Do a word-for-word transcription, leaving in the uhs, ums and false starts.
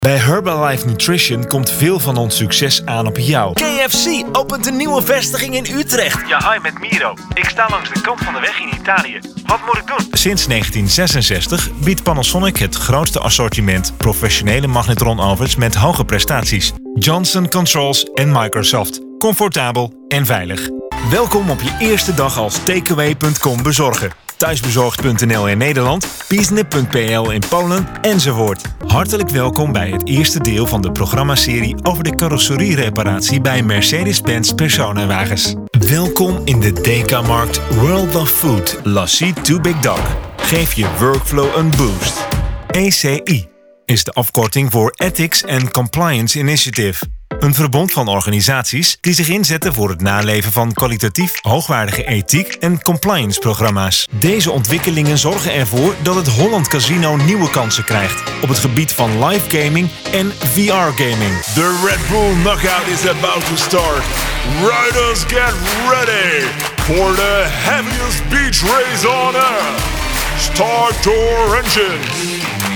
Bij Herbalife Nutrition komt veel van ons succes aan op jou. K F C opent een nieuwe vestiging in Utrecht. Ja, hi, met Miro. Ik sta langs de kant van de weg in Italië. Wat moet ik doen? Sinds negentien zesenzestig biedt Panasonic het grootste assortiment professionele magnetronovens met hoge prestaties. Johnson Controls en Microsoft. Comfortabel en veilig. Welkom op je eerste dag als takeaway punt com bezorger. Thuisbezorgd punt n l in Nederland, Piesne punt p l in Polen enzovoort. Hartelijk welkom bij het eerste deel van de programmaserie over de carrosseriereparatie bij Mercedes-Benz personenwagens. Welkom in de D K-markt World of Food, Lassie to Big Dog. Geef je workflow een boost. E C I is de afkorting voor Ethics and Compliance Initiative. Een verbond van organisaties die zich inzetten voor het naleven van kwalitatief hoogwaardige ethiek- en compliance-programma's. Deze ontwikkelingen zorgen ervoor dat het Holland Casino nieuwe kansen krijgt op het gebied van live gaming en V R-gaming. The Red Bull Knockout is about to start. Riders, get ready for the heaviest beach race on earth. Start your engines.